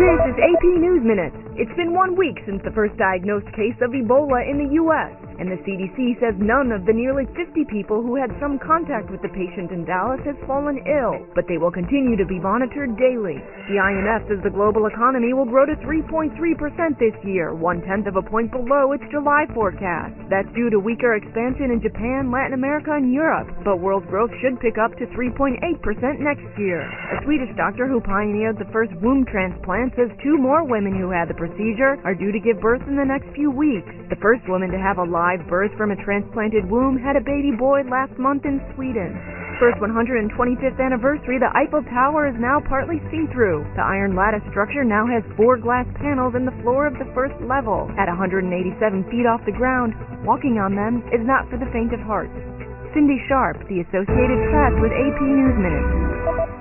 This is AP News Minute. It's been 1 week since the first diagnosed case of Ebola in the U.S., and the CDC says none of the nearly 50 people who had some contact with the patient in Dallas has fallen ill, but they will continue to be monitored daily. The IMF says the global economy will grow to 3.3% this year, 1/10 of a point below its July forecast. That's due to weaker expansion in Japan, Latin America, and Europe, but world growth should pick up to 3.8% next year. A Swedish doctor who pioneered the first womb transplant says 2 more women who had the procedure are due to give birth in the next few weeks. The first woman to have a live birth from a transplanted womb had a baby boy last month in Sweden. For its 125th anniversary, the Eiffel Tower is now partly see-through. The iron lattice structure now has 4 glass panels in the floor of the first level. At 187 feet off the ground, walking on them is not for the faint of heart. Cindy Sharp, The Associated Press, with AP News Minute.